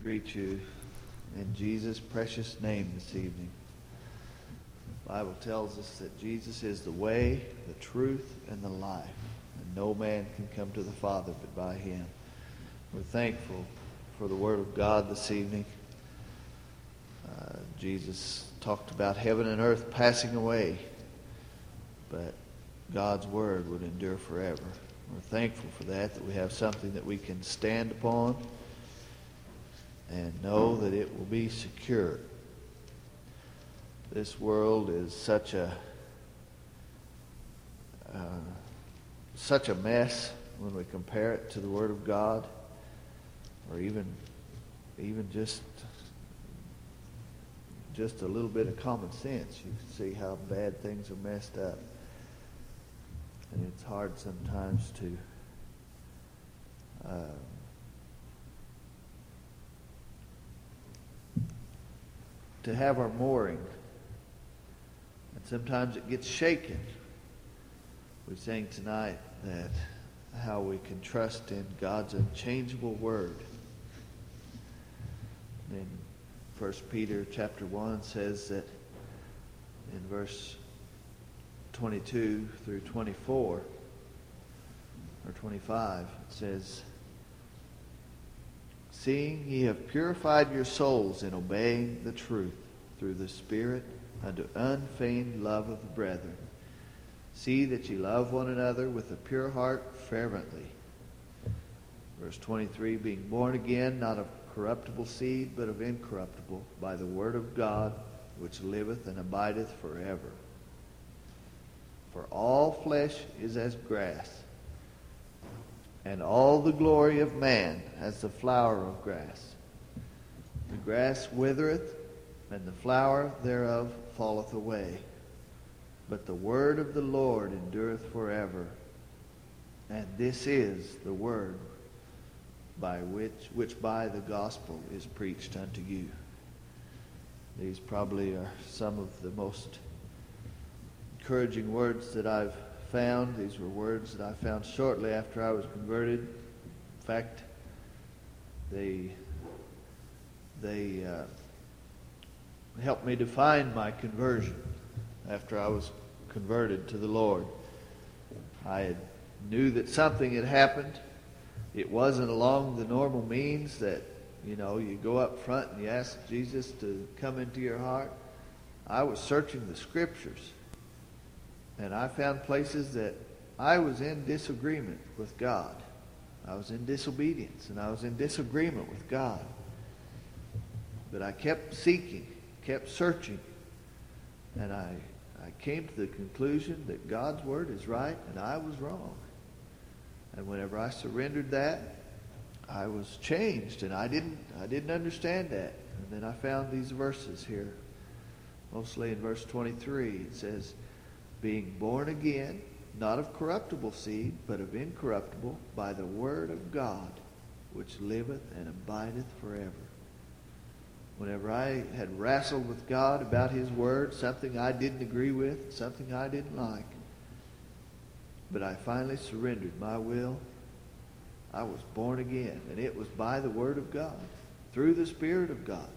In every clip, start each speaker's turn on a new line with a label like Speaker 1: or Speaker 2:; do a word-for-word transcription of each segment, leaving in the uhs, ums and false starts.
Speaker 1: Greet you in Jesus' precious name this evening. The Bible tells us that Jesus is the way, the truth, and the life, and no man can come to the Father but by him. We're thankful for the Word of God this evening. Uh, Jesus talked about heaven and earth passing away, but God's Word would endure forever. We're thankful for that, that we have something that we can stand upon and know that it will be secure. This world is such a uh, such a mess when we compare it to the Word of God, or even even just just a little bit of common sense. You can see how bad things are messed up, and it's hard sometimes to uh, to have our mooring, and sometimes it gets shaken. We sang tonight that how we can trust in God's unchangeable Word. And First Peter chapter one says that in verse twenty-two through twenty-four, or twenty-five, it says, "Seeing ye have purified your souls in obeying the truth through the Spirit unto unfeigned love of the brethren, see that ye love one another with a pure heart fervently." Verse twenty-three, "Being born again, not of corruptible seed, but of incorruptible, by the word of God, which liveth and abideth forever. For all flesh is as grass, and all the glory of man as the flower of grass. The grass withereth, and the flower thereof falleth away. But the word of the Lord endureth forever. And this is the word by which, which by the gospel is preached unto you." These probably are some of the most encouraging words that I've found. These were words that I found shortly after I was converted. In fact, they they uh, helped me define my conversion after I was converted to the Lord. I had, knew that something had happened. It wasn't along the normal means that, you know, you go up front and you ask Jesus to come into your heart. I was searching the Scriptures, and I found places that I was in disagreement with God. I was in disobedience, and I was in disagreement with God. But I kept seeking, kept searching, and I, I came to the conclusion that God's Word is right and I was wrong. And whenever I surrendered that, I was changed, and I didn't I didn't understand that. And then I found these verses here, mostly in verse twenty-three. It says, "Being born again, not of corruptible seed, but of incorruptible, by the word of God, which liveth and abideth forever." Whenever I had wrestled with God about His Word, something I didn't agree with, something I didn't like, but I finally surrendered my will, I was born again. And it was by the Word of God, through the Spirit of God.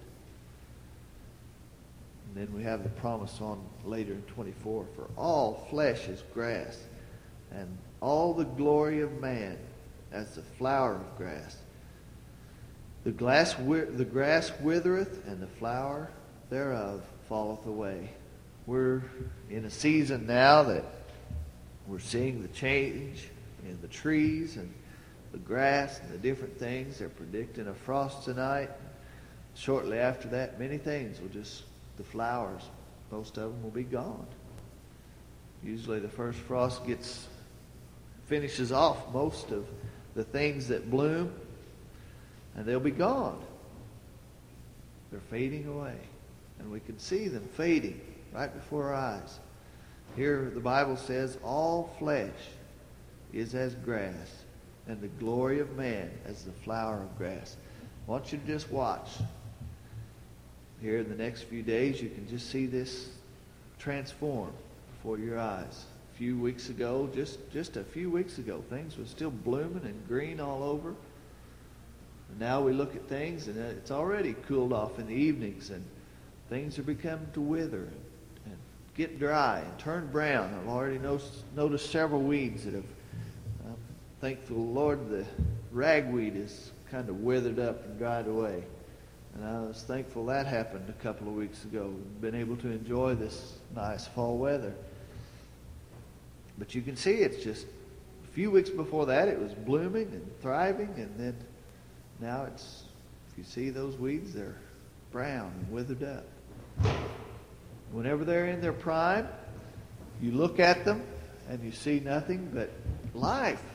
Speaker 1: And then we have the promise on later in twenty-four, "For all flesh is grass, and all the glory of man as the flower of grass. The, glass, the grass withereth, and the flower thereof falleth away." We're in a season now that we're seeing the change in the trees and the grass and the different things. They're predicting a frost tonight. Shortly after that, many things will just, the flowers, most of them will be gone. Usually the first frost gets, finishes off most of the things that bloom, and they'll be gone. They're fading away, and we can see them fading right before our eyes. Here the Bible says, "All flesh is as grass, and the glory of man as the flower of grass." I want you to just watch. Here in the next few days, you can just see this transform before your eyes. A few weeks ago, just, just a few weeks ago, things were still blooming and green all over. And now we look at things, and it's already cooled off in the evenings, and things are beginning to wither and, and get dry and turn brown. I've already noticed, noticed several weeds that have, I'm thankful, Lord, the ragweed is kind of withered up and dried away. And I was thankful that happened a couple of weeks ago. We've been able to enjoy this nice fall weather. But you can see it's just a few weeks before that it was blooming and thriving, and then now it's, if you see those weeds, they're brown and withered up. Whenever they're in their prime, you look at them and you see nothing but life.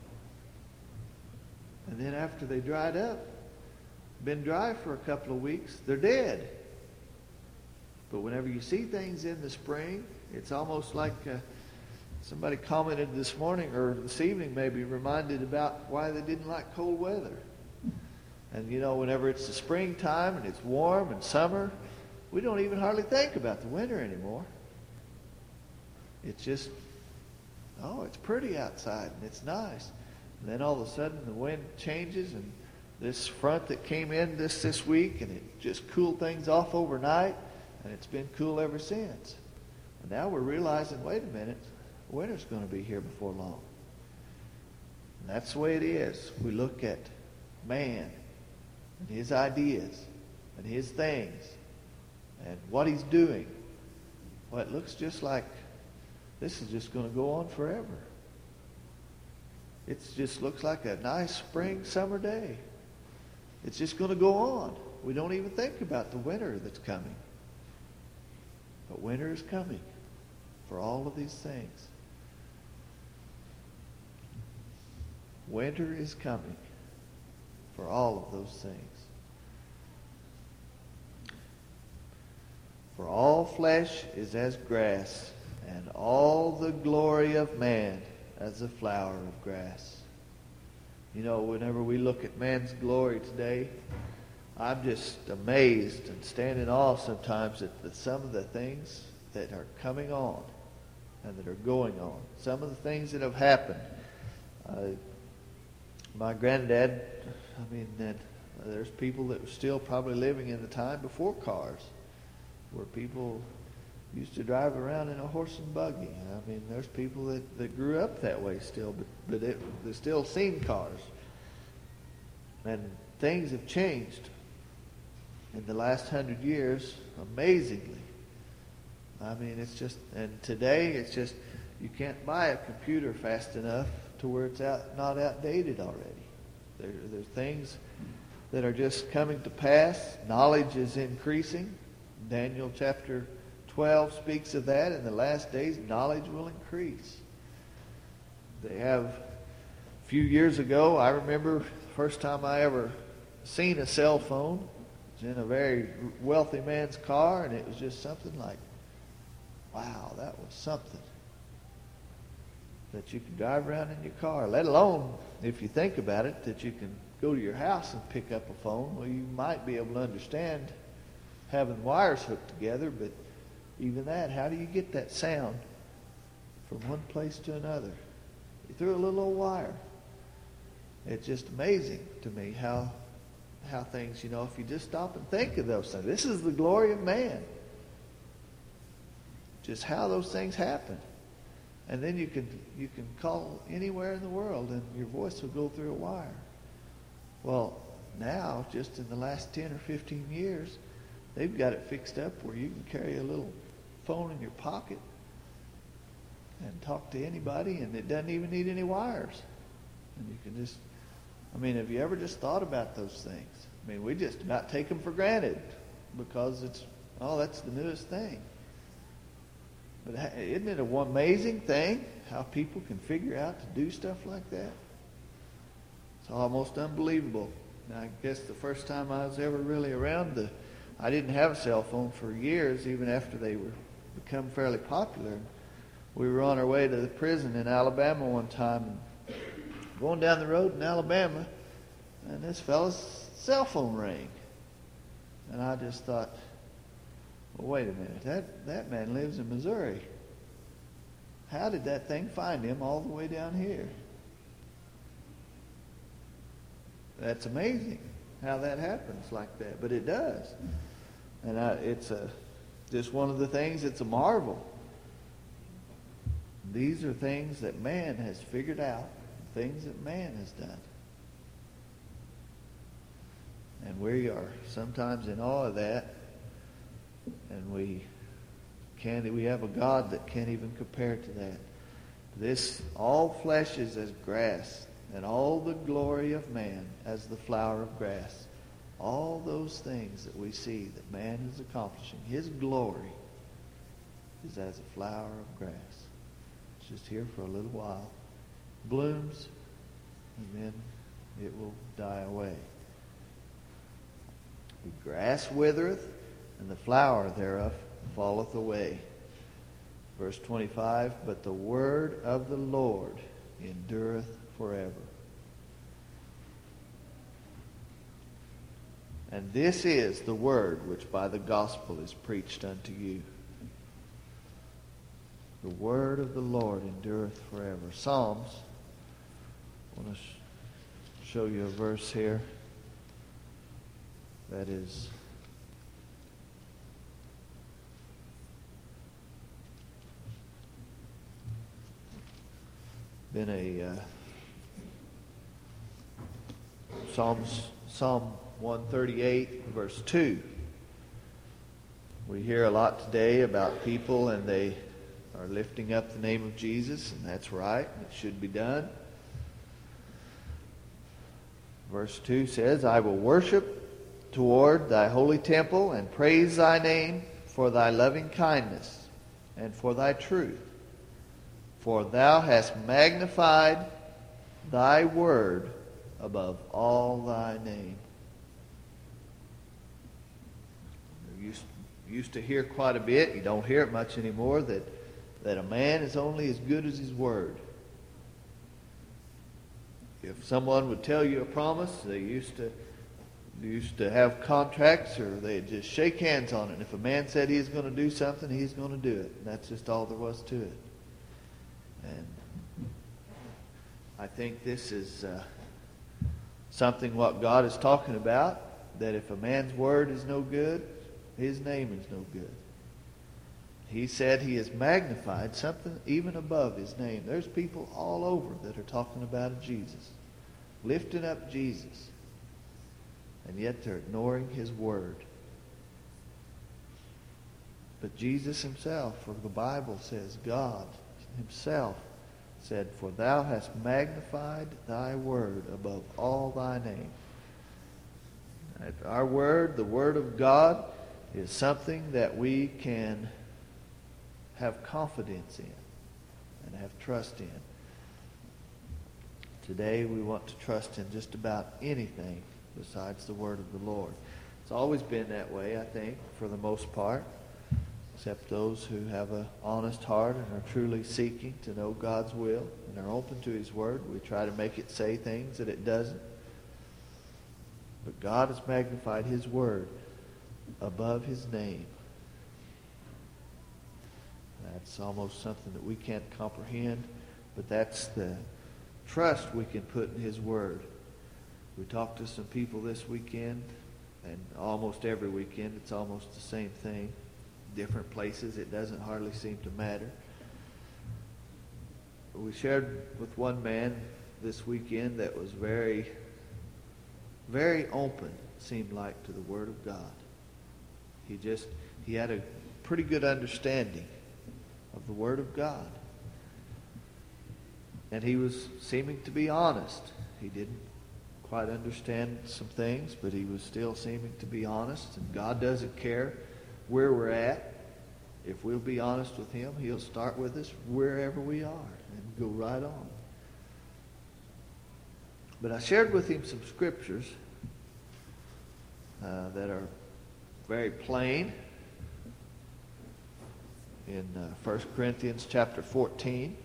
Speaker 1: And then after they dried up, been dry for a couple of weeks, they're dead. But whenever you see things in the spring, it's almost like uh, somebody commented this morning or this evening, maybe reminded about why they didn't like cold weather. And you know, whenever it's the springtime and it's warm and summer, we don't even hardly think about the winter anymore. It's just, oh, it's pretty outside and it's nice. And then all of a sudden the wind changes, and this front that came in this this week, and it just cooled things off overnight, and it's been cool ever since. And now we're realizing, wait a minute, winter's going to be here before long. And that's the way it is. We look at man and his ideas and his things and what he's doing. Well, it looks just like this is just going to go on forever. It just looks like a nice spring summer day. It's just going to go on. We don't even think about the winter that's coming. But winter is coming for all of these things. Winter is coming for all of those things. For all flesh is as grass, and all the glory of man as the flower of grass. You know, whenever we look at man's glory today, I'm just amazed and stand in awe sometimes at the, some of the things that are coming on and that are going on. Some of the things that have happened. Uh, my granddad, I mean, that, uh, there's people that were still probably living in the time before cars, where people used to drive around in a horse and buggy. I mean, there's people that, that grew up that way still, but, but it, they still seen cars. And things have changed in the last hundred years amazingly. I mean, it's just, and today it's just, you can't buy a computer fast enough to where it's out, not outdated already. There, there are things that are just coming to pass. Knowledge is increasing. Daniel chapter twelve speaks of that. In the last days, knowledge will increase. They have, a few years ago, I remember the first time I ever seen a cell phone. It was in a very wealthy man's car, and it was just something like, wow, that was something. That you can drive around in your car, let alone, if you think about it, that you can go to your house and pick up a phone. Well, you might be able to understand having wires hooked together, but even that, how do you get that sound from one place to another? You threw a little old wire. It's just amazing to me how how things, you know, if you just stop and think of those things. This is the glory of man. Just how those things happen. And then you can you can call anywhere in the world and your voice will go through a wire. Well, now, just in the last ten or fifteen years, they've got it fixed up where you can carry a little phone in your pocket and talk to anybody, and it doesn't even need any wires. And you can just, I mean, have you ever just thought about those things? I mean, we just about take them for granted because it's, oh, that's the newest thing. But isn't it an amazing thing how people can figure out to do stuff like that? It's almost unbelievable. Now, I guess the first time I was ever really around, the, I didn't have a cell phone for years, even after they were become fairly popular. We were on our way to the prison in Alabama one time, and going down the road in Alabama, and this fella's cell phone rang. And I just thought, well, wait a minute, that, that man lives in Missouri. How did that thing find him all the way down here? That's amazing how that happens like that, but it does. And I, it's a, just one of the things, it's a marvel. These are things that man has figured out, things that man has done. And we are sometimes in awe of that, and we can't, we have a God that can't even compare to that. This, all flesh is as grass, and all the glory of man as the flower of grass. All those things that we see that man is accomplishing, his glory is as a flower of grass. It's just here for a little while, blooms, and then it will die away. The grass withereth, and the flower thereof falleth away. Verse twenty-five, but the word of the Lord endureth forever. And this is the word which by the gospel is preached unto you. The word of the Lord endureth forever. Psalms, I want to sh- show you a verse here that is been a uh, Psalms Psalm one thirty-eight verse two. We hear a lot today about people and they are lifting up the name of Jesus, and that's right. It should be done. Verse two says, I will worship toward thy holy temple and praise thy name for thy loving kindness and for thy truth. For thou hast magnified thy word above all thy name. You used, used to hear quite a bit, you don't hear it much anymore, that, that a man is only as good as his word. If someone would tell you a promise, they used to used to have contracts, or they'd just shake hands on it. And if a man said he's going to do something, he's going to do it. And that's just all there was to it. And I think this is uh, something what God is talking about, that if a man's word is no good, his name is no good. He said he has magnified something even above his name. There's people all over that are talking about Jesus, lifting up Jesus, and yet they're ignoring his word. But Jesus himself, for the Bible says, God himself said, for thou hast magnified thy word above all thy name. Our word, the word of God, is something that we can have confidence in and have trust in. Today we want to trust in just about anything besides the word of the Lord. It's always been that way, I think, for the most part, except those who have an honest heart and are truly seeking to know God's will and are open to his word. We try to make it say things that it doesn't. But God has magnified his word above his name. That's almost something that we can't comprehend, but that's the trust we can put in his word. We talked to some people this weekend, and almost every weekend it's almost the same thing. Different places, it doesn't hardly seem to matter. We shared with one man this weekend that was very, very open, it seemed like, to the Word of God. He just, he had a pretty good understanding of the Word of God. And he was seeming to be honest. He didn't quite understand some things, but he was still seeming to be honest. And God doesn't care where we're at. If we'll be honest with him, he'll start with us wherever we are and go right on. But I shared with him some scriptures uh, that are very plain in uh, First Corinthians chapter fourteen.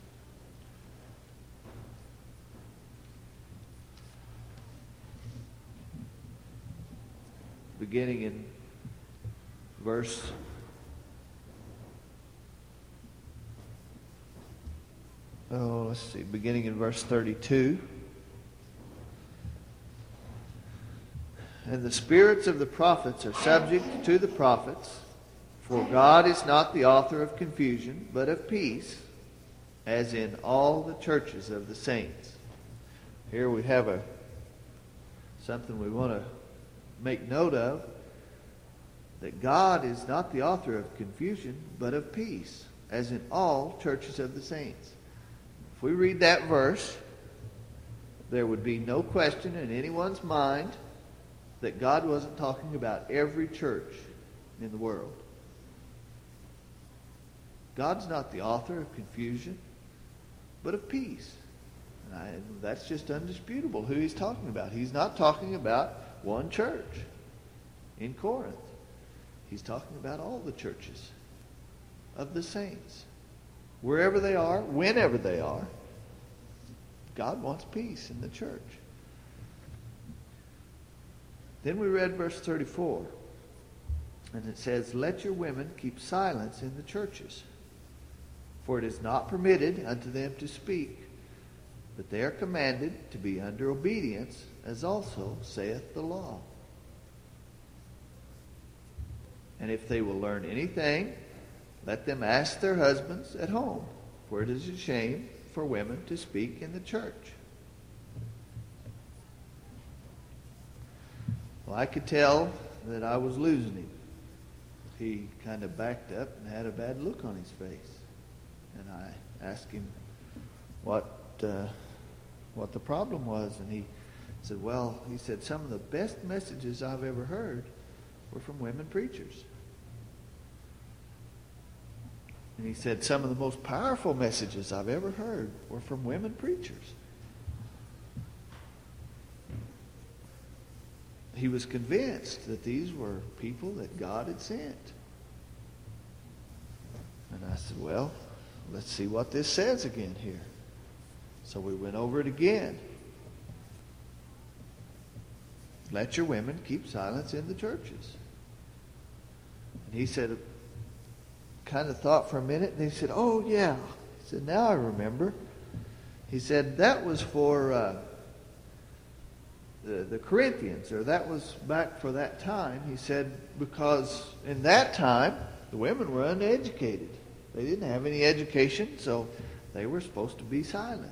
Speaker 1: Beginning in verse oh, let's see, beginning in verse thirty-two. And the spirits of the prophets are subject to the prophets, for God is not the author of confusion, but of peace, as in all the churches of the saints. Here we have a something we want to make note of, that God is not the author of confusion, but of peace, as in all churches of the saints. If we read that verse, there would be no question in anyone's mind that God wasn't talking about every church in the world. God's not the author of confusion, but of peace. And I, that's just undisputable who he's talking about. He's not talking about one church in Corinth. He's talking about all the churches of the saints. Wherever they are, whenever they are, God wants peace in the church. Then we read verse thirty-four. And it says, "Let your women keep silence in the churches, for it is not permitted unto them to speak, but they are commanded to be under obedience, as also saith the law. And if they will learn anything, let them ask their husbands at home, for it is a shame for women to speak in the church." Well, I could tell that I was losing him. He kind of backed up and had a bad look on his face. And I asked him what uh, what the problem was. And he said, well, he said, some of the best messages I've ever heard were from women preachers. And he said, some of the most powerful messages I've ever heard were from women preachers. He was convinced that these were people that God had sent. And I said, well, let's see what this says again here. So we went over it again. Let your women keep silence in the churches. And he said, kind of thought for a minute, and he said, oh yeah. He said, now I remember. He said, that was for uh, the, the Corinthians, or that was back for that time. He said, because in that time, the women were uneducated. They didn't have any education, so they were supposed to be silent.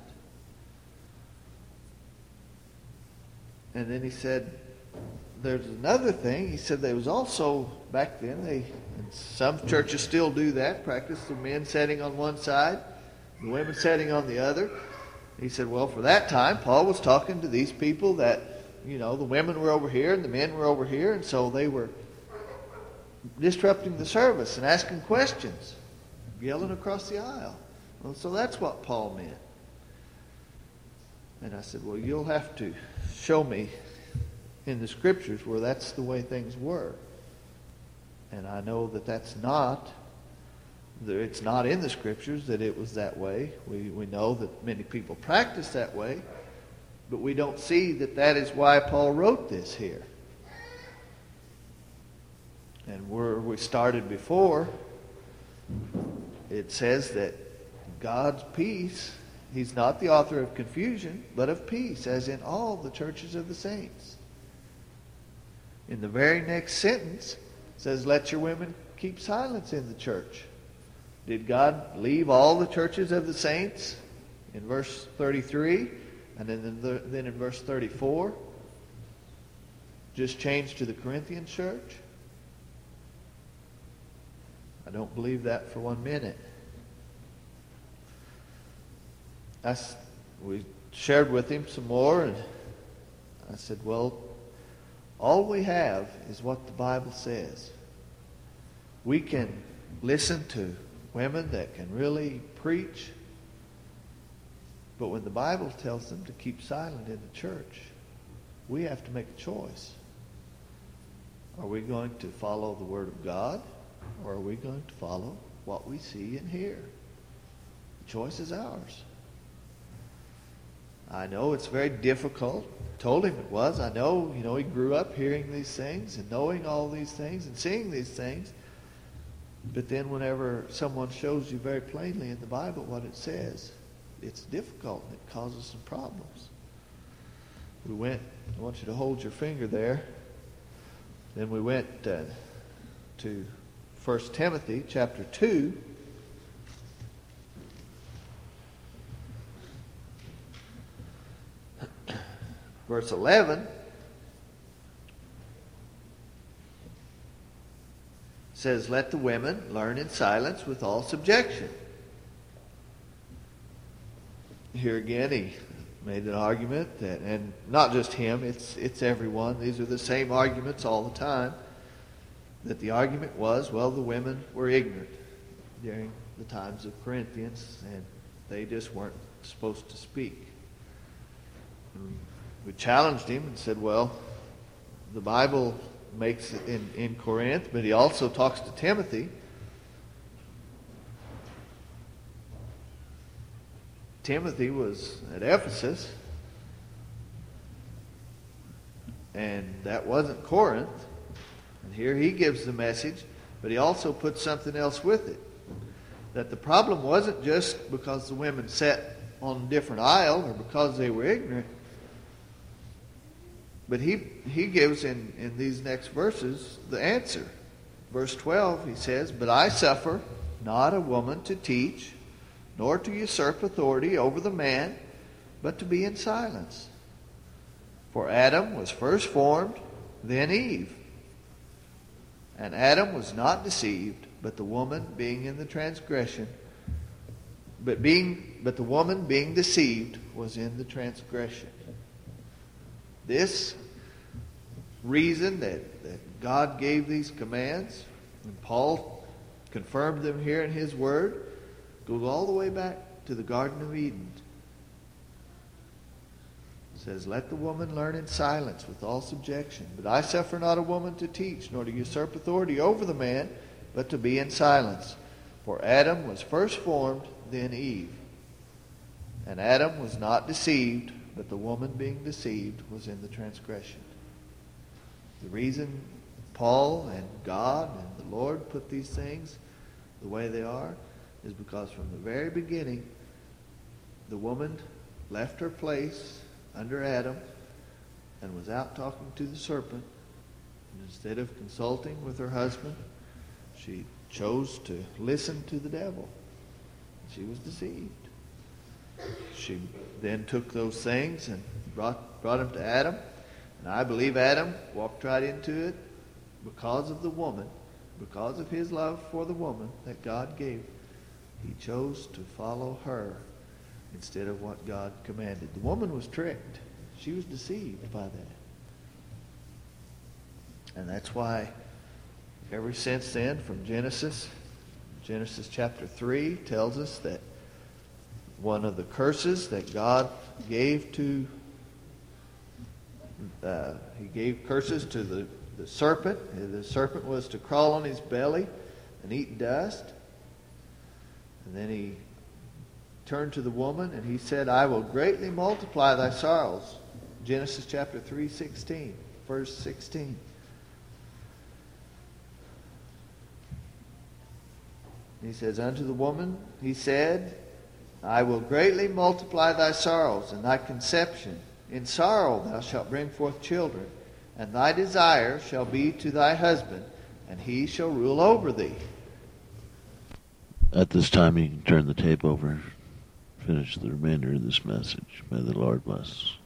Speaker 1: And then he said, there's another thing. He said there was also, back then, they, and some churches still do that, practice the men sitting on one side, the women sitting on the other. He said, well, for that time, Paul was talking to these people that, you know, the women were over here and the men were over here, and so they were disrupting the service and asking questions, yelling across the aisle. Well, so that's what Paul meant. And I said, well, you'll have to show me in the Scriptures where that's the way things were. And I know that that's not, it's not in the Scriptures that it was that way. We, we know that many people practice that way, but we don't see that that is why Paul wrote this here. And where we started before, it says that God's peace, He's not the author of confusion, but of peace, as in all the churches of the saints. In the very next sentence, it says, let your women keep silence in the church. Did God leave all the churches of the saints in verse thirty-three? And then, the, then in verse thirty-four, just change to the Corinthian church? I don't believe that for one minute. I, we shared with him some more, and I said, well, all we have is what the Bible says. We can listen to women that can really preach, but when the Bible tells them to keep silent in the church, we have to make a choice. Are we going to follow the Word of God, or are we going to follow what we see and hear? The choice is ours. I know it's very difficult. I told him it was. I know, you know, he grew up hearing these things and knowing all these things and seeing these things. But then whenever someone shows you very plainly in the Bible what it says, it's difficult and it causes some problems. We went, I want you to hold your finger there. Then we went uh, to First Timothy chapter two. Verse eleven says, "Let the women learn in silence with all subjection." Here again, he made an argument that, and not just him, it's it's everyone. These are the same arguments all the time. That the argument was, well, the women were ignorant during the times of Corinthians, and they just weren't supposed to speak. And we challenged him and said, well, the Bible makes it in, in Corinth, but he also talks to Timothy. Timothy was at Ephesus, and that wasn't Corinth. And here he gives the message, but he also puts something else with it. That the problem wasn't just because the women sat on a different aisle or because they were ignorant. But he, he gives in, in these next verses the answer. Verse twelve, he says, "But I suffer not a woman to teach, nor to usurp authority over the man, but to be in silence. For Adam was first formed, then Eve. And Adam was not deceived, but the woman being in the transgression, but being but the woman being deceived was in the transgression." This reason that, that God gave these commands, and Paul confirmed them here in his word, goes all the way back to the Garden of Eden. It says, "Let the woman learn in silence with all subjection. But I suffer not a woman to teach, nor to usurp authority over the man, but to be in silence. For Adam was first formed, then Eve. And Adam was not deceived, but the woman being deceived was in the transgression." The reason Paul and God and the Lord put these things the way they are is because from the very beginning, the woman left her place under Adam and was out talking to the serpent. And instead of consulting with her husband, she chose to listen to the devil. She was deceived. She then took those things and brought, brought them to Adam. And I believe Adam walked right into it because of the woman, because of his love for the woman that God gave. He chose to follow her instead of what God commanded. The woman was tricked. She was deceived by that. And that's why ever since then, from Genesis, Genesis chapter three tells us that one of the curses that God gave to, uh, he gave curses to the, the serpent. The serpent was to crawl on his belly and eat dust. And then he turned to the woman and he said, "I will greatly multiply thy sorrows." Genesis chapter three, sixteen, verse sixteen. He says, "Unto the woman he said, I will greatly multiply thy sorrows and thy conception. In sorrow thou shalt bring forth children, and thy desire shall be to thy husband, and he shall rule over thee."
Speaker 2: At this time, you can turn the tape over, finish the remainder of this message. May the Lord bless.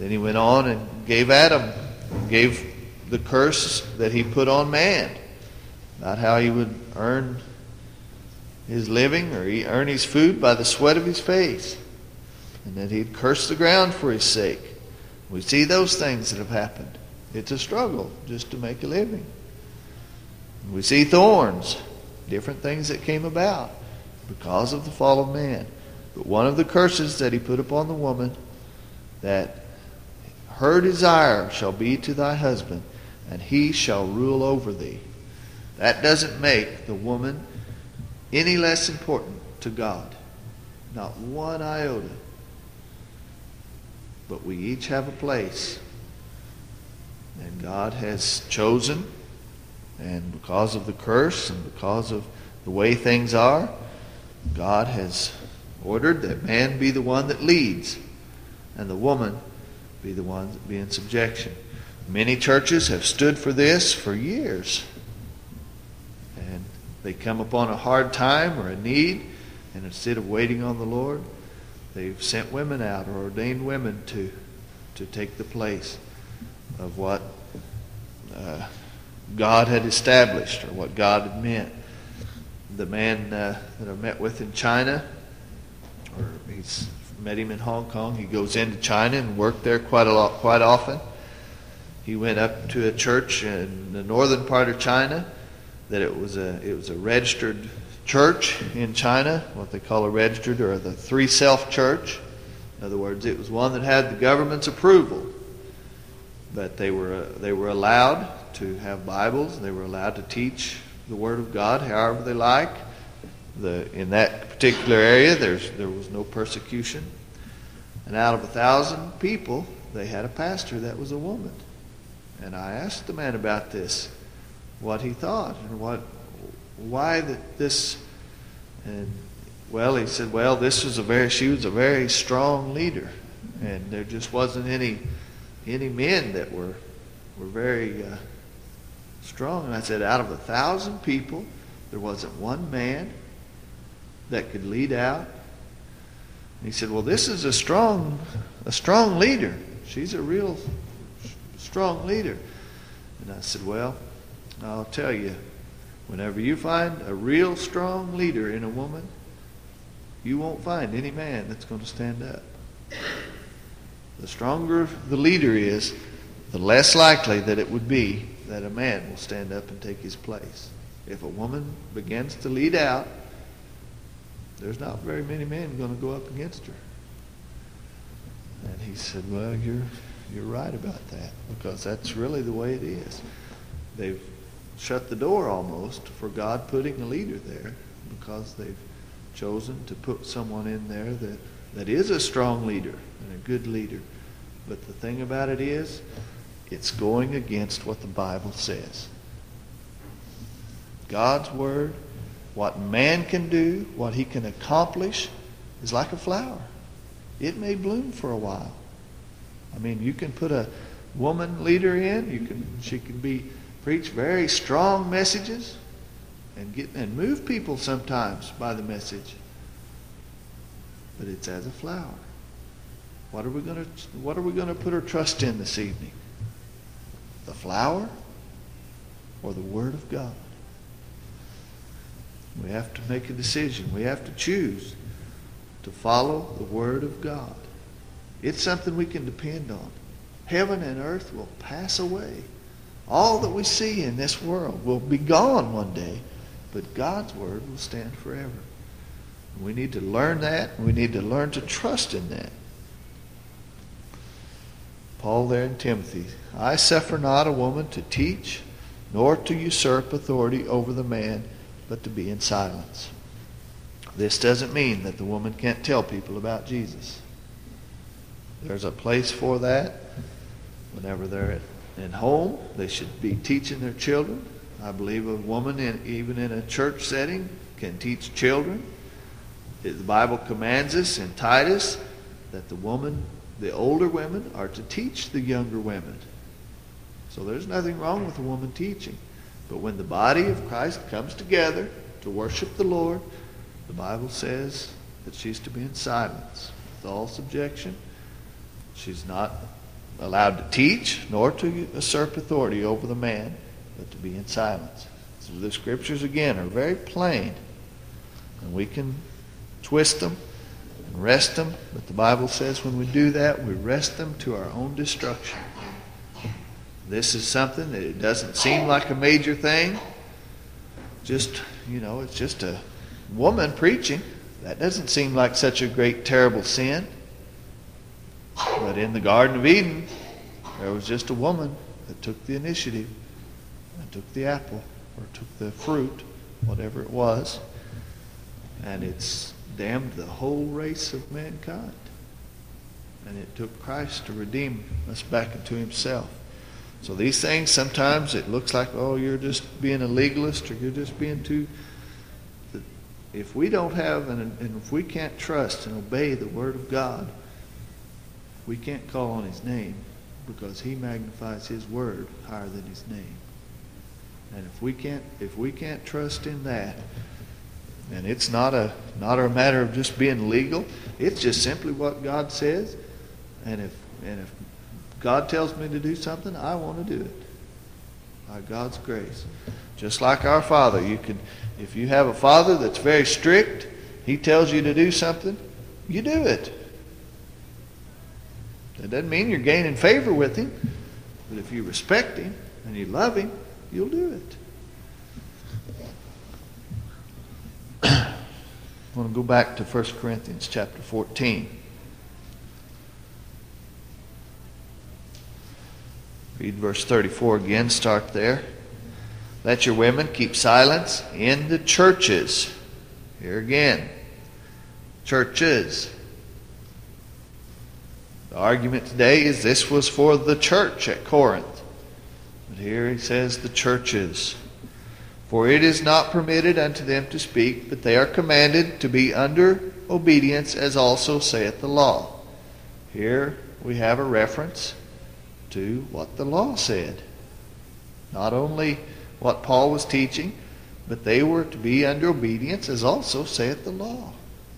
Speaker 1: Then he went on and gave Adam, gave the curse that he put on man, about how he would earn his living or he earn his food by the sweat of his face, and that he'd curse the ground for his sake. We see those things that have happened. It's a struggle just to make a living. We see thorns, different things that came about because of the fall of man. But one of the curses that he put upon the woman, that her desire shall be to thy husband, and he shall rule over thee. That doesn't make the woman any less important to God. Not one iota. But we each have a place. And God has chosen, and because of the curse and because of the way things are, God has ordered that man be the one that leads and the woman be the one that be in subjection. Many churches have stood for this for years. And they come upon a hard time or a need, and instead of waiting on the Lord, they've sent women out or ordained women to, to take the place of what uh, God had established or what God had meant. The man uh, that I met with in China, or he's met him in Hong Kong, he goes into China and worked there quite a lot, quite often. He went up to a church in the northern part of China that it was a it was a registered church in China, what they call a registered or the three self church. In other words, it was one that had the government's approval, but they were they were allowed to have Bibles. They were allowed to teach the Word of God however they like. The in that particular area, there's there was no persecution, and out of a thousand people, they had a pastor that was a woman. And I asked the man about this, what he thought and what why that this, and well, he said, well, this was a very she was a very strong leader, and there just wasn't any any men that were were very uh, strong. And I said, out of a thousand people, there wasn't one man that could lead out. And he said, well, this is a strong a strong leader. She's a real strong leader. And I said, well, I'll tell you, whenever you find a real strong leader in a woman, you won't find any man that's going to stand up. The stronger the leader is, the less likely that it would be that a man will stand up and take his place. If a woman begins to lead out, there's not very many men going to go up against her. And he said, well, you're you're right about that, because that's really the way it is. They've shut the door almost for God putting a leader there, because they've chosen to put someone in there that, that is a strong leader and a good leader. But the thing about it is, it's going against what the Bible says. God's Word, what man can do, what he can accomplish, is like a flower. It may bloom for a while. I mean, you can put a woman leader in, you can she can be preach very strong messages and get and move people sometimes by the message. But it's as a flower. What are we going to what are we going to put our trust in this evening? The flower or the Word of God? We have to make a decision. We have to choose to follow the Word of God. It's something we can depend on. Heaven and earth will pass away. All that we see in this world will be gone one day, but God's Word will stand forever. We need to learn that. We need to learn to trust in that. Paul there in Timothy, I suffer not a woman to teach, nor to usurp authority over the man, but to be in silence. This doesn't mean that the woman can't tell people about Jesus. There's a place for that. Whenever they're at, at home, they should be teaching their children. I believe a woman, in, even in a church setting, can teach children. The Bible commands us in Titus that the woman, the older women, are to teach the younger women. So there's nothing wrong with a woman teaching. But when the body of Christ comes together to worship the Lord, the Bible says that she's to be in silence with all subjection. She's not allowed to teach, nor to usurp authority over the man, but to be in silence. So the scriptures, again, are very plain. And we can twist them and wrest them, but the Bible says when we do that, we wrest them to our own destruction. This is something that it doesn't seem like a major thing. Just, you know, it's just a woman preaching. That doesn't seem like such a great, terrible sin. But in the Garden of Eden, there was just a woman that took the initiative and took the apple or took the fruit, whatever it was, and it's damned the whole race of mankind. And it took Christ to redeem us back into himself. So these things, sometimes it looks like, oh, you're just being a legalist or you're just being too... If we don't have, and if we can't trust and obey the Word of God, we can't call on his name because he magnifies his word higher than his name. And if we can't if we can't trust in that, and it's not a not a matter of just being legal, it's just simply what God says. And if and if God tells me to do something, I want to do it. By God's grace. Just like our Father, you can if you have a father that's very strict, he tells you to do something, you do it. That doesn't mean you're gaining favor with him. But if you respect him and you love him, you'll do it. I want to go back to First Corinthians chapter fourteen. Read verse thirty-four again. Start there. Let your women keep silence in the churches. Here again. Churches. The argument today is this was for the church at Corinth. But here he says the churches. For it is not permitted unto them to speak, but they are commanded to be under obedience, as also saith the law. Here we have a reference to what the law said. Not only what Paul was teaching, but they were to be under obedience, as also saith the law.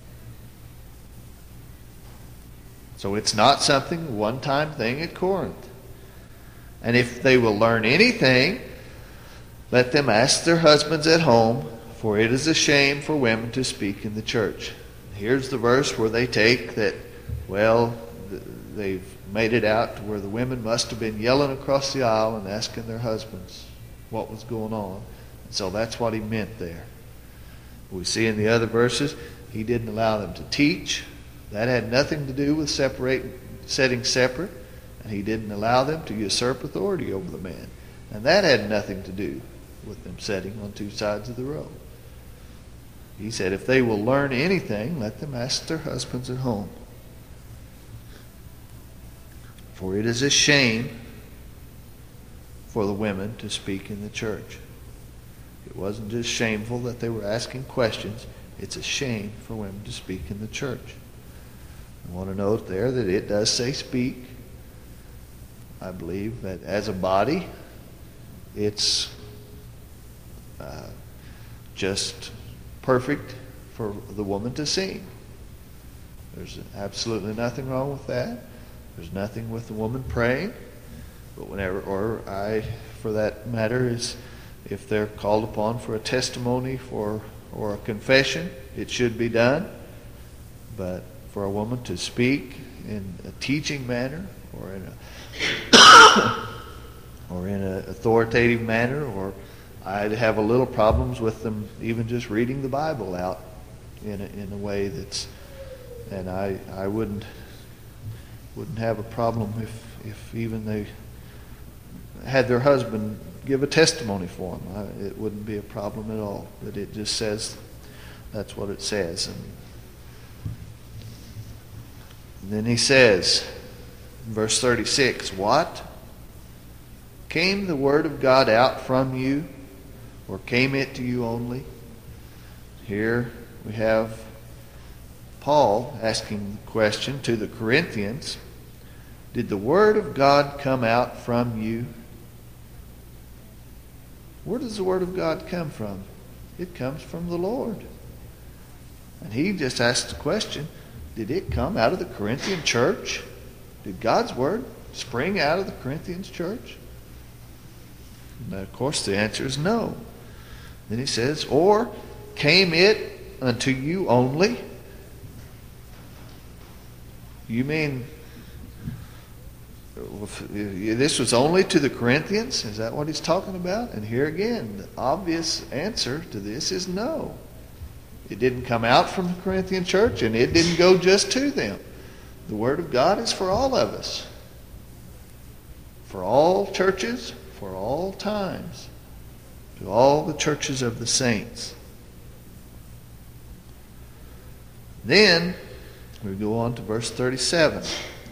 Speaker 1: So it's not something, one-time thing at Corinth. And if they will learn anything, let them ask their husbands at home, for it is a shame for women to speak in the church. Here's the verse where they take that, well, they've made it out to where the women must have been yelling across the aisle and asking their husbands what was going on. And so that's what he meant there. We see in the other verses, he didn't allow them to teach. That had nothing to do with separate, setting separate. And he didn't allow them to usurp authority over the man. And that had nothing to do with them sitting on two sides of the road. He said, if they will learn anything, let them ask their husbands at home. For it is a shame for the women to speak in the church. It wasn't just shameful that they were asking questions. It's a shame for women to speak in the church. I want to note there that it does say speak. I believe that as a body, it's uh, just perfect for the woman to sing. There's absolutely nothing wrong with that. There's nothing with the woman praying. But whenever, or I, for that matter, is if they're called upon for a testimony for or a confession, it should be done. But for a woman to speak in a teaching manner or in a or in an authoritative manner, or I'd have a little problems with them even just reading the Bible out in a, in a way that's, and I I wouldn't wouldn't have a problem if if even they had their husband give a testimony for them. I, it wouldn't be a problem at all. But it just says that's what it says. And then he says, in verse thirty-six, what? Came the word of God out from you, or came it to you only? Here we have Paul asking the question to the Corinthians, did the word of God come out from you? Where does the word of God come from? It comes from the Lord. And he just asked the question, did it come out of the Corinthian church? Did God's word spring out of the Corinthians church? And of course, the answer is no. Then he says, or came it unto you only? You mean this was only to the Corinthians? Is that what he's talking about? And here again, the obvious answer to this is no. It didn't come out from the Corinthian church, and it didn't go just to them. The Word of God is for all of us. For all churches, for all times. To all the churches of the saints. Then, we go on to verse thirty-seven.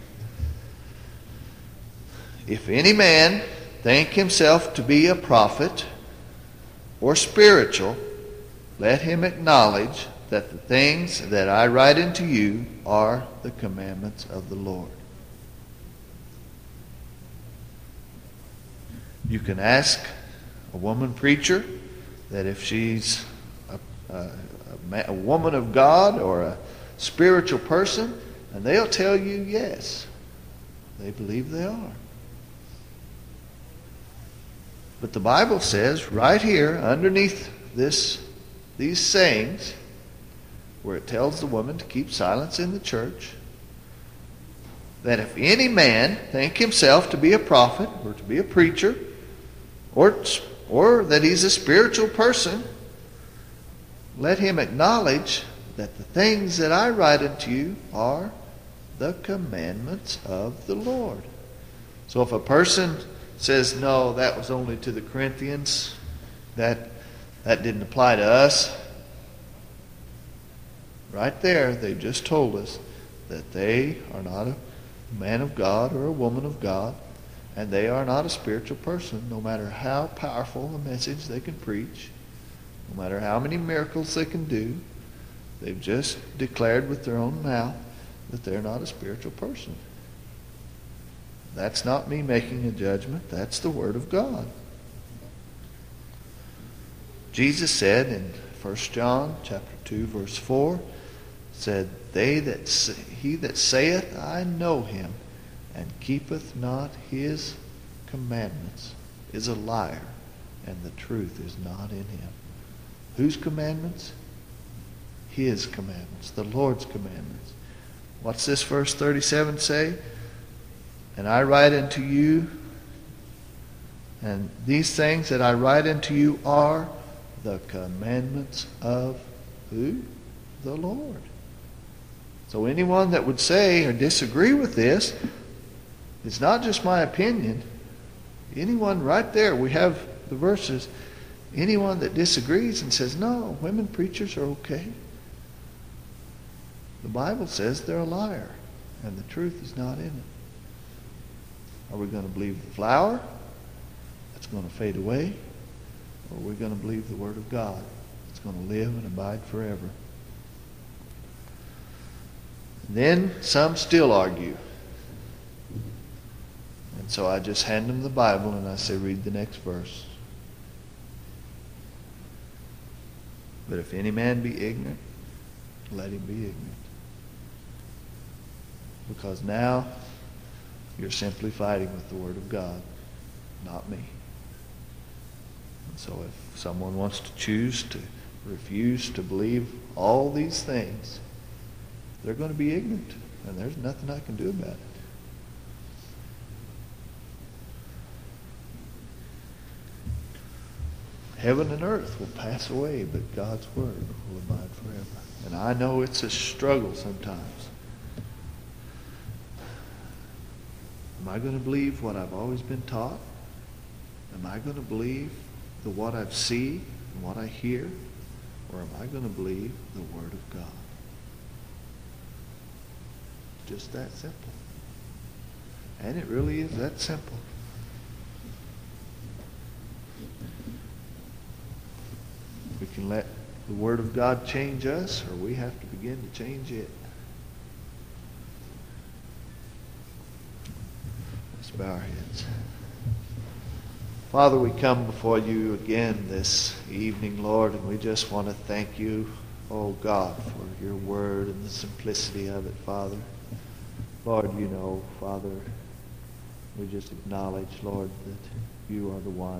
Speaker 1: If any man think himself to be a prophet or spiritual, let him acknowledge that the things that I write unto you are the commandments of the Lord. You can ask a woman preacher that if she's a, a, a, a woman of God or a spiritual person, and they'll tell you yes, they believe they are. But the Bible says right here underneath this these sayings, where it tells the woman to keep silence in the church, that if any man think himself to be a prophet or to be a preacher, or or that he's a spiritual person, let him acknowledge that the things that I write unto you are the commandments of the Lord. So if a person says, no, that was only to the Corinthians, that that didn't apply to us, right there they just told us that they are not a man of God or a woman of God, and they are not a spiritual person, no matter how powerful a message they can preach, no matter how many miracles they can do. They've just declared with their own mouth that they're not a spiritual person. That's not me making a judgment. That's the Word of God. Jesus said in First John chapter two, verse four, said, They that say, he that saith, I know him, and keepeth not his commandments, is a liar, and the truth is not in him. Whose commandments? His commandments, the Lord's commandments. What's this verse thirty-seven say? And I write unto you, and these things that I write unto you are the commandments of who? The Lord. So anyone that would say or disagree with this, it's not just my opinion. Anyone right there, we have the verses. Anyone that disagrees and says, no, women preachers are okay, the Bible says they're a liar, and the truth is not in it. Are we going to believe the flower that's going to fade away? Or are we going to believe the Word of God that's going to live and abide forever? And then some still argue. And so I just hand them the Bible and I say, read the next verse. But if any man be ignorant, let him be ignorant. Because now you're simply fighting with the Word of God, not me. And so if someone wants to choose to refuse to believe all these things, they're going to be ignorant, and there's nothing I can do about it. Heaven and earth will pass away, but God's Word will abide forever. And I know it's a struggle sometimes. Am I going to believe what I've always been taught? Am I going to believe the what I see and what I hear? Or am I going to believe the Word of God? Just that simple. And it really is that simple. We can let the Word of God change us, or we have to begin to change it. Let's bow our heads. Father, we come before you again this evening, Lord, and we just want to thank you, oh God, for your Word and the simplicity of it, Father. Lord, you know, Father, We just acknowledge, Lord, that you are the one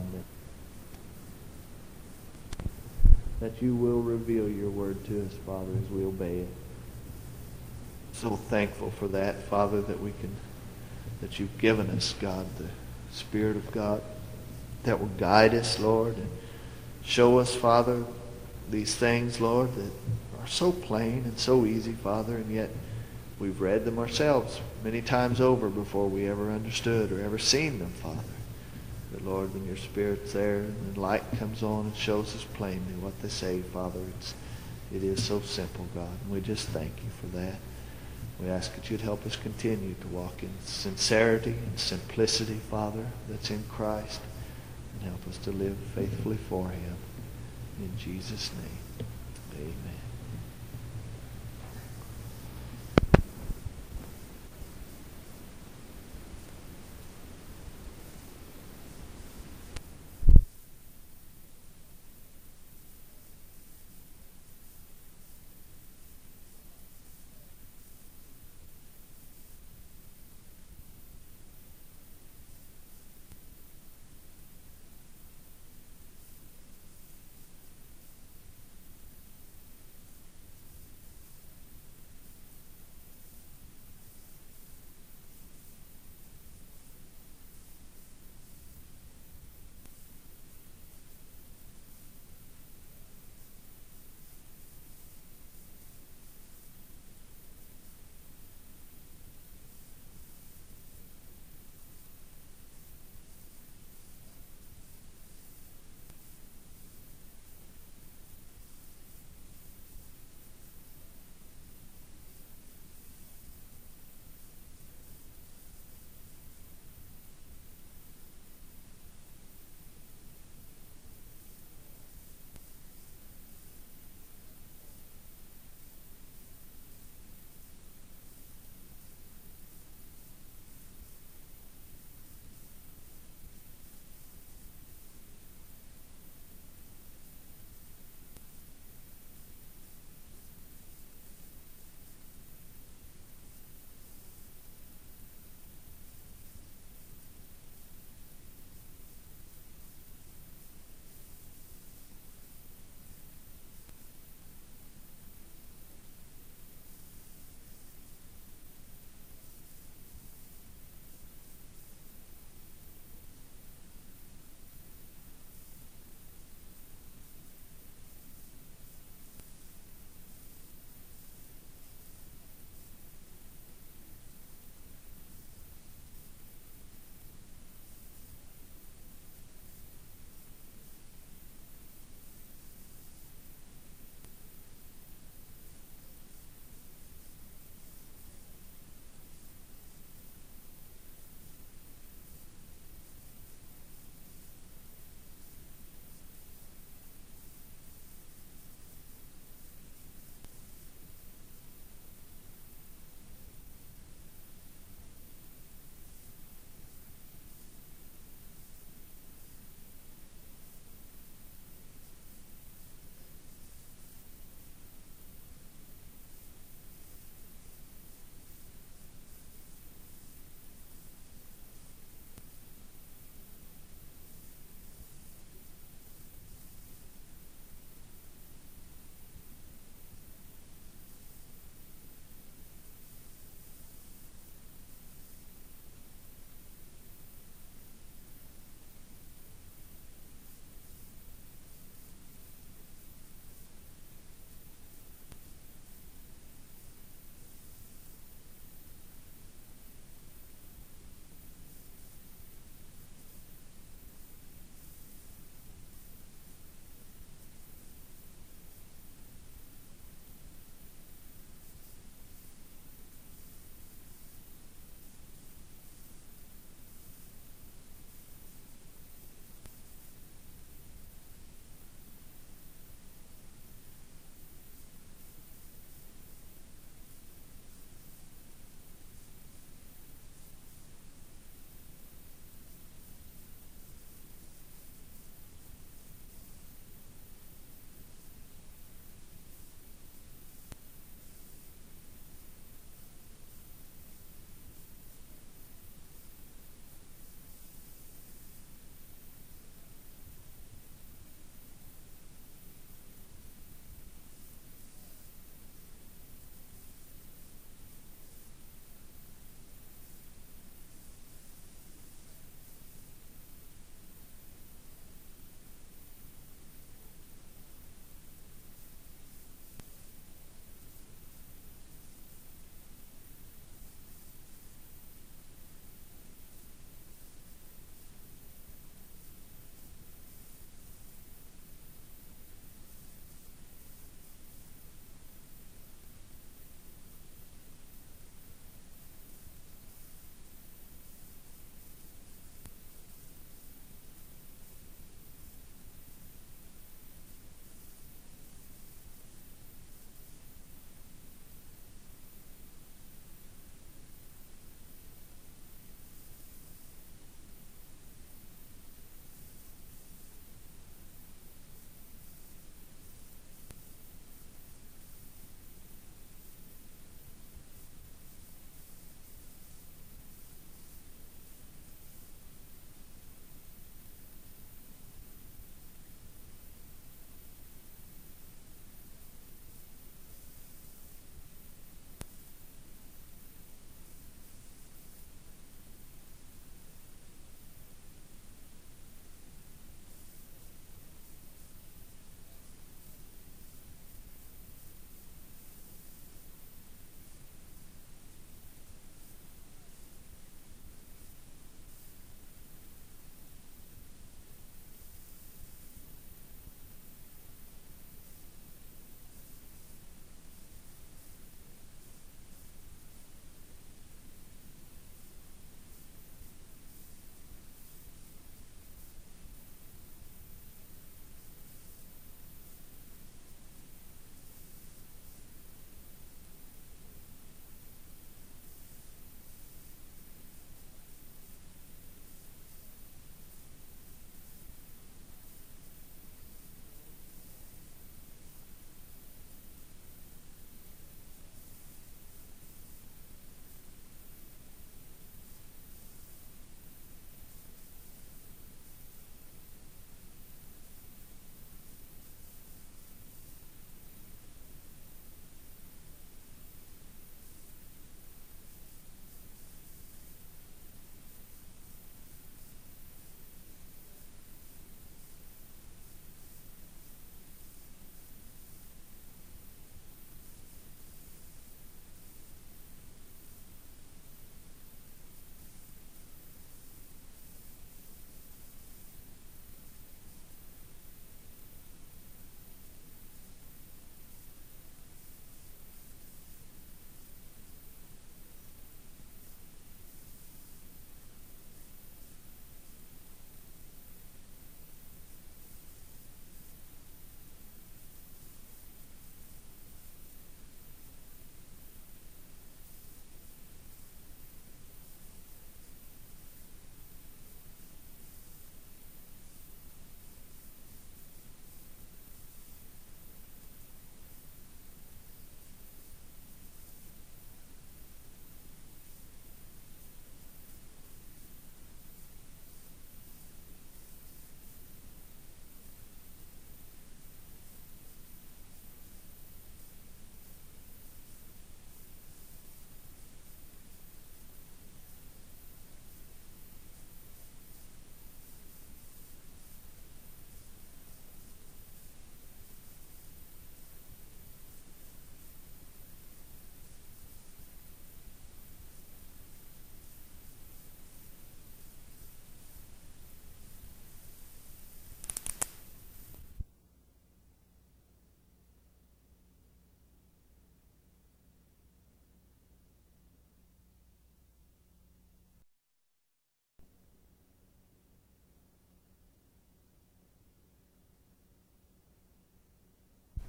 Speaker 1: that, that you will reveal your word to us, Father, as we obey it. So thankful for that, Father, that we can, that you've given us, God, the Spirit of God that will guide us, Lord, and show us, Father, these things, Lord, that are so plain and so easy, Father, and yet we've read them ourselves many times over before we ever understood or ever seen them, Father. But Lord, when your Spirit's there and the light comes on and shows us plainly what they say, Father, it's, it is so simple, God. And we just thank you for that. We ask that you'd help us continue to walk in sincerity and simplicity, Father, that's in Christ. And help us to live faithfully for him. In Jesus' name, amen.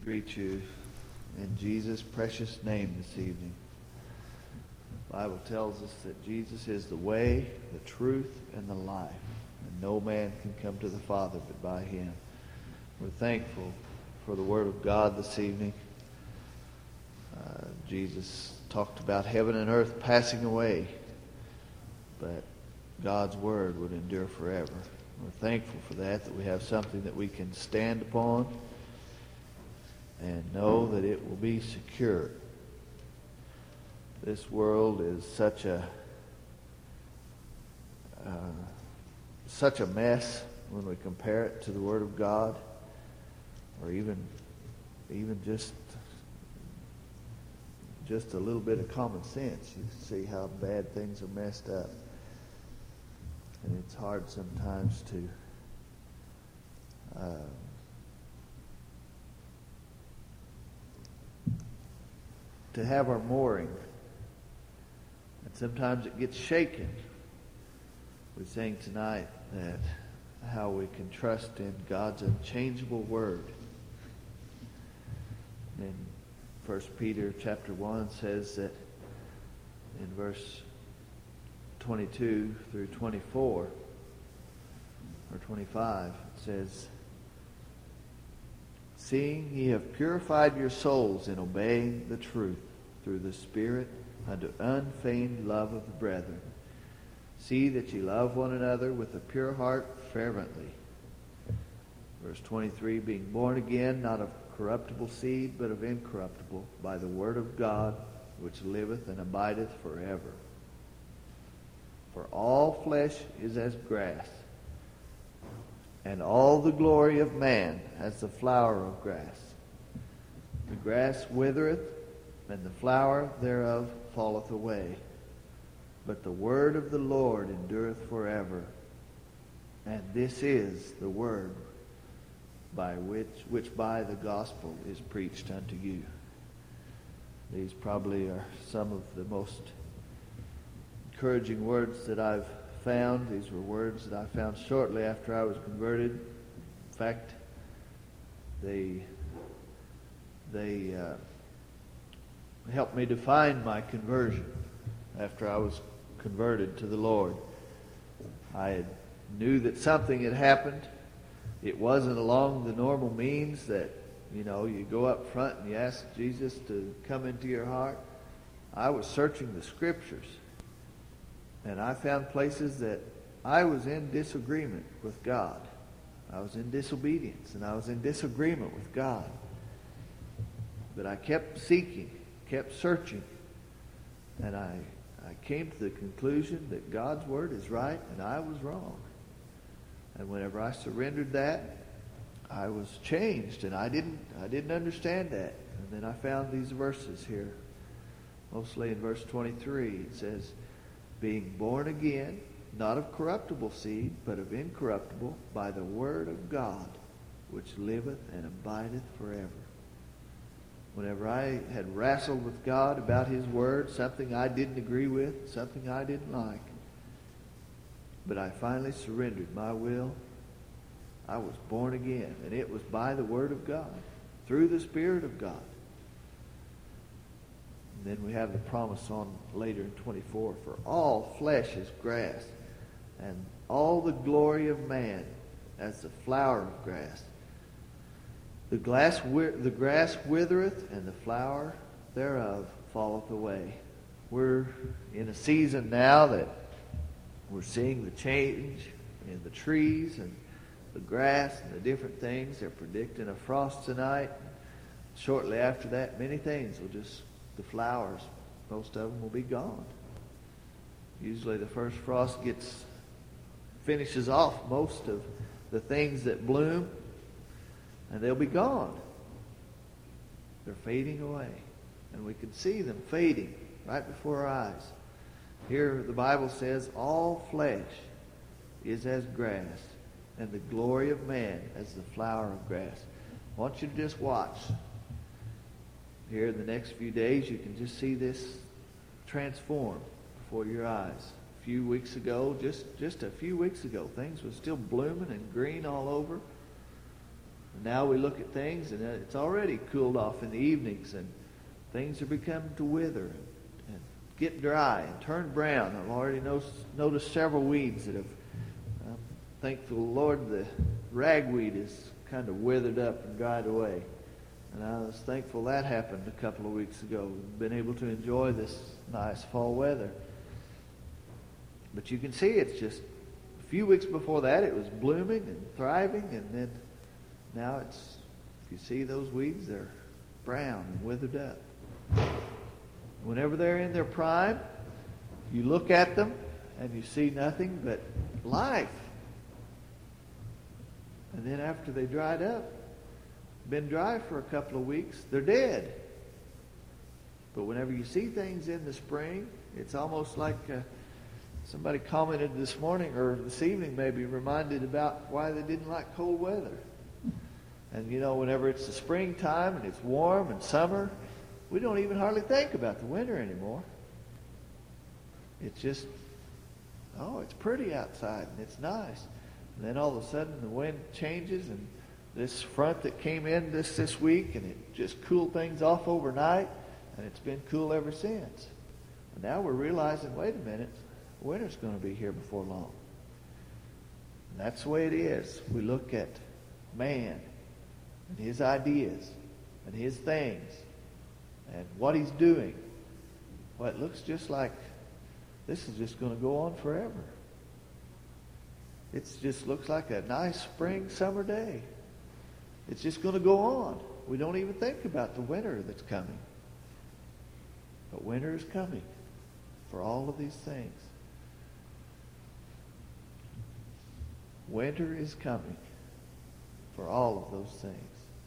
Speaker 1: Greet you in Jesus' precious name this evening. The Bible tells us that Jesus is the way, the truth, and the life. And no man can come to the Father but by him. We're thankful for the Word of God this evening. Uh, Jesus talked about heaven and earth passing away, but God's Word would endure forever. We're thankful for that, that we have something that we can stand upon and know that it will be secure. This world is such a uh, such a mess when we compare it to the Word of God, or even even just just a little bit of common sense. You see how bad things are messed up, and it's hard sometimes to uh, to have our mooring. And sometimes it gets shaken. We sang tonight that how we can trust in God's unchangeable Word. And First Peter chapter one says that in verse twenty-two through twenty-four, or twenty-five, it says, "Seeing ye have purified your souls in obeying the truth through the Spirit unto unfeigned love of the brethren, see that ye love one another with a pure heart fervently." Verse twenty-three, "Being born again, not of corruptible seed, but of incorruptible, by the word of God, which liveth and abideth forever. For all flesh is as grass, and all the glory of man as the flower of grass. The grass withereth, and the flower thereof falleth away. But the word of the Lord endureth forever. And this is the word by which, which by the gospel is preached unto you." These probably are some of the most encouraging words that I've found. These were words that I found shortly after I was converted. In fact, they they uh, helped me define my conversion after I was converted to the Lord. I had, knew that something had happened. It wasn't along the normal means that, you know, you go up front and you ask Jesus to come into your heart. I was searching the Scriptures, and I found places that I was in disagreement with God. I was in disobedience, and I was in disagreement with God. But I kept seeking, kept searching, and I, I came to the conclusion that God's Word is right and I was wrong. And whenever I surrendered that, I was changed, and I didn't I didn't understand that. And then I found these verses here, mostly in verse twenty-three. It says, "Being born again, not of corruptible seed, but of incorruptible, by the word of God, which liveth and abideth forever." Whenever I had wrestled with God about His Word, something I didn't agree with, something I didn't like, but I finally surrendered my will, I was born again. And it was by the Word of God, through the Spirit of God. And then we have the promise on later in twenty-four, "For all flesh is grass, and all the glory of man as the flower of grass. The, glass, the grass withereth, and the flower thereof falleth away." We're in a season now that we're seeing the change in the trees and the grass and the different things. They're predicting a frost tonight. Shortly after that, many things will just, the flowers, most of them will be gone. Usually the first frost gets, finishes off most of the things that bloom, and they'll be gone. They're fading away. And we can see them fading right before our eyes. Here the Bible says, "All flesh is as grass, and the glory of man as the flower of grass." I want you to just watch. Here in the next few days, you can just see this transform before your eyes. A few weeks ago, just, just a few weeks ago, things were still blooming and green all over. Now we look at things, and it's already cooled off in the evenings, and things are beginning to wither and, and get dry and turn brown. I've already noticed, noticed several weeds that have, I'm thankful, Lord, the ragweed is kind of withered up and dried away. And I was thankful that happened a couple of weeks ago. We've been able to enjoy this nice fall weather. But you can see it's just a few weeks before that it was blooming and thriving, and then now it's, if you see those weeds, they're brown and withered up. Whenever they're in their prime, you look at them and you see nothing but life. And then after they dried up, been dry for a couple of weeks, they're dead. But whenever you see things in the spring, it's almost like uh, somebody commented this morning or this evening maybe, reminded about why they didn't like cold weather. And you know, whenever it's the springtime and it's warm and summer, we don't even hardly think about the winter anymore. It's just, oh, it's pretty outside and it's nice. And then all of a sudden the wind changes, and this front that came in this this week, and it just cooled things off overnight, and it's been cool ever since. And now we're realizing, wait a minute, winter's going to be here before long. And that's the way it is. We look at man and his ideas and his things and what he's doing. Well, it looks just like this is just going to go on forever. It just looks like a nice spring, summer day. It's just going to go on. We don't even think about the winter that's coming. But winter is coming for all of these things. Winter is coming for all of those things.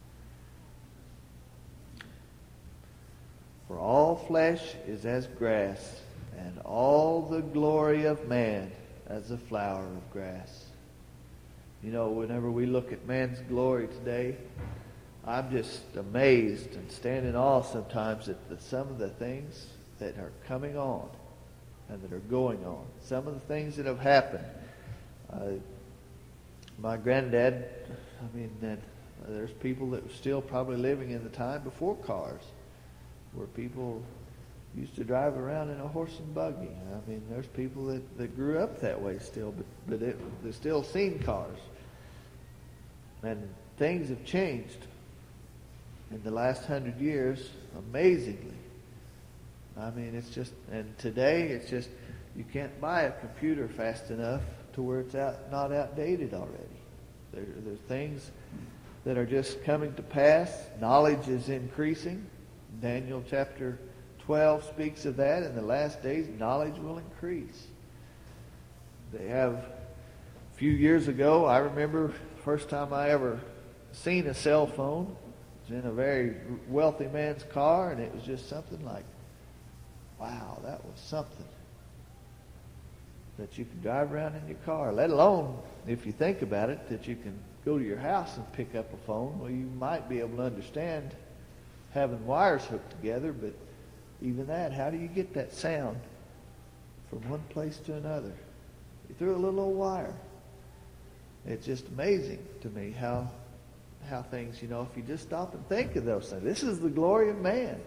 Speaker 1: For all flesh is as grass, and all the glory of man as a flower of grass. You know, whenever we look at man's glory today, I'm just amazed and stand in awe sometimes at the, some of the things that are coming on and that are going on. Some of the things that have happened. Uh, my granddad, I mean, that, uh, there's people that were still probably living in the time before cars, where people used to drive around in a horse and buggy. I mean, there's people that, that grew up that way still, but, but it, they've still seen cars. And things have changed in the last hundred years amazingly. I mean, it's just, and today it's just, you can't buy a computer fast enough to where it's out, not outdated already. There, there's things that are just coming to pass. Knowledge is increasing. Daniel chapter twelve speaks of that. In the last days, knowledge will increase. They have, a few years ago, I remember the first time I ever seen a cell phone. It was in a very wealthy man's car, and it was just something like, wow, that was something. That you can drive around in your car, let alone, if you think about it, that you can go to your house and pick up a phone. Well, you might be able to understand having wires hooked together, but even that, how do you get that sound from one place to another? You threw a little old wire. It's just amazing to me how how things, you know, if you just stop and think of those things. This is the glory of man.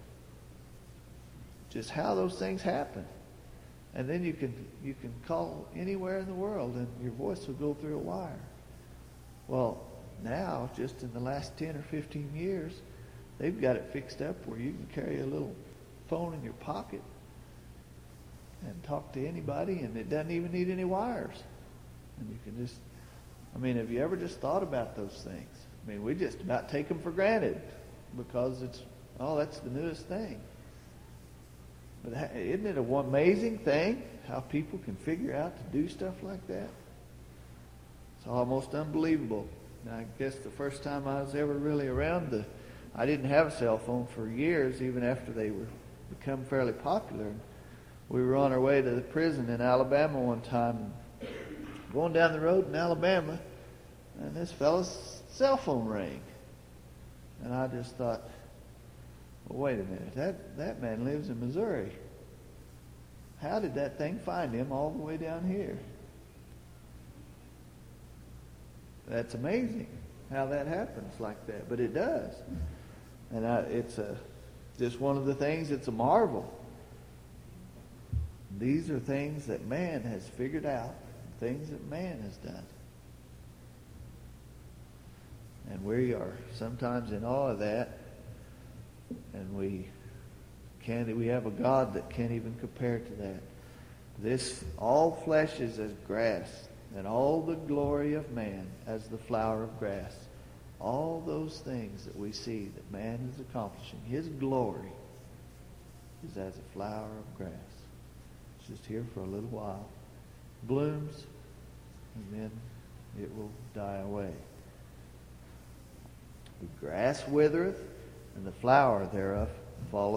Speaker 1: Just how those things happen. And then you can you can call anywhere in the world and your voice will go through a wire. Well, now, just in the last ten or fifteen years, they've got it fixed up where you can carry a little phone in your pocket and talk to anybody, and it doesn't even need any wires. And you can just, I mean, have you ever just thought about those things? I mean, we just about take them for granted because it's, oh, that's the newest thing. But isn't it an amazing thing how people can figure out to do stuff like that? It's almost unbelievable. And I guess the first time I was ever really around the, I didn't have a cell phone for years, even after they were become fairly popular. We were on our way to the prison in Alabama one time, going down the road in Alabama, and this fellow's cell phone rang. And I just thought, well, wait a minute, that, that man lives in Missouri. How did that thing find him all the way down here? That's amazing. how that happens like that, but it does. And I, it's a, just one of the things that's a marvel. These are things that man has figured out, things that man has done. And we are sometimes in awe of that, and we can't, we have a God that can't even compare to that. This, all flesh is as grass, and all the glory of man as the flower of grass. All those things that we see that man is accomplishing, his glory is as a flower of grass. It's just here for a little while, blooms, and then it will die away. The grass withereth, and the flower thereof falleth